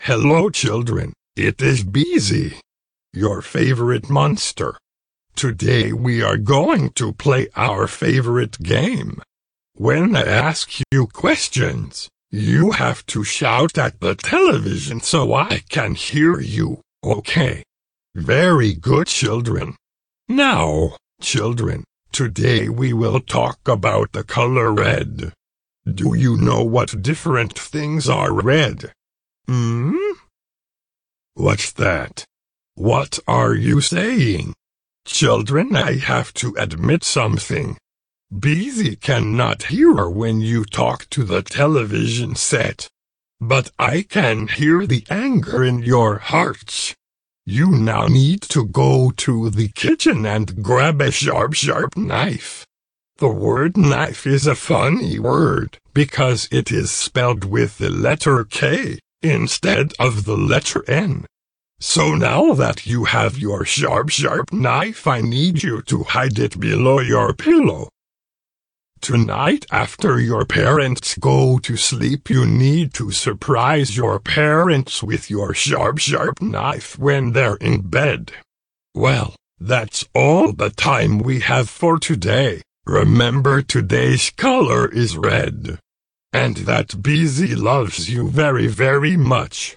Hello children, it is Beezy, your favorite monster. Today we are going to play our favorite game. When I ask you questions, you have to shout at the television so I can hear you, okay? Very good children. Now, children, today we will talk about the color red. Do you know what different things are red? What's that? What are you saying? Children, I have to admit something. Beezy cannot hear when you talk to the television set. But I can hear the anger in your hearts. You now need to go to the kitchen and grab a sharp knife. The word knife is a funny word because it is spelled with the letter K instead of the letter N. So now that you have your sharp knife, I need you to hide it below your pillow. Tonight, after your parents go to sleep, you need to surprise your parents with your sharp knife when they're in bed. Well, that's all the time we have for today. Remember, today's color is red. And that Beezy loves you very much.